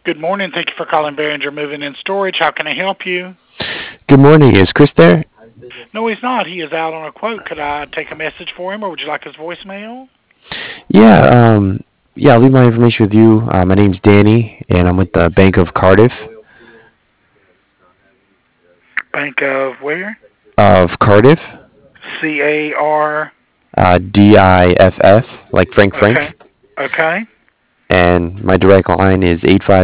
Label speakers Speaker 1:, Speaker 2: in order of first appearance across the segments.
Speaker 1: Good morning. Thank you for calling Behringer Moving and Storage. How can I help you?
Speaker 2: Good morning. Is Chris there?
Speaker 1: No, he's not. He is out on a quote. Could I take a message for him, or would you like his voicemail?
Speaker 2: Yeah, yeah, I'll leave my information with you. My name's Danny, and I'm with the Bank of Cardiff.
Speaker 1: Bank of where?
Speaker 2: Of Cardiff,
Speaker 1: CAR.
Speaker 2: DIFF, like Frank
Speaker 1: Okay.
Speaker 2: Frank.
Speaker 1: Okay.
Speaker 2: And my direct line is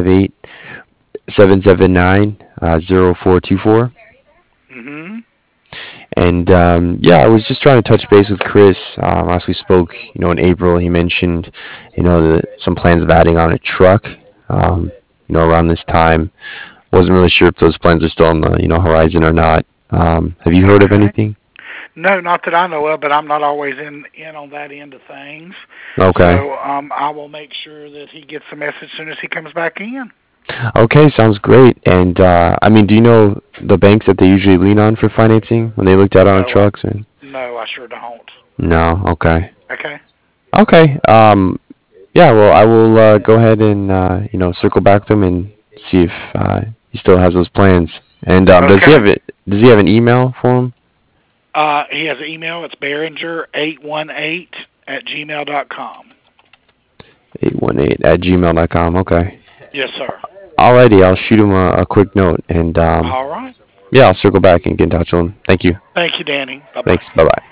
Speaker 2: 858-779-0424.
Speaker 1: Mm-hmm.
Speaker 2: And yeah, I was just trying to touch base with Chris. Last we spoke, in April, he mentioned, some plans of adding on a truck, around this time. Wasn't really sure if those plans are still on the horizon or not. Have you heard of
Speaker 1: Okay.
Speaker 2: anything?
Speaker 1: No, not that I know of, but I'm not always in on that end of things.
Speaker 2: Okay.
Speaker 1: So I will make sure that he gets the message as soon as he comes back in.
Speaker 2: Okay, sounds great. And I mean, do you know the banks that they usually lean on for financing when they looked out on
Speaker 1: No,
Speaker 2: trucks? Or
Speaker 1: no, I sure don't.
Speaker 2: no? Okay.
Speaker 1: Okay.
Speaker 2: Okay. Yeah. Well, I will go ahead and circle back with him and see if he still has those plans. And does he
Speaker 1: Okay.
Speaker 2: have it? Does he have an email for him?
Speaker 1: He has an email. It's Behringer818 at gmail.com.
Speaker 2: 818@gmail.com. Okay.
Speaker 1: Yes, sir.
Speaker 2: Alrighty, I'll shoot him a quick note and
Speaker 1: All right.
Speaker 2: yeah, I'll circle back and get in touch with him. Thank you.
Speaker 1: Thank you, Danny. Bye bye.
Speaker 2: Thanks. Bye bye.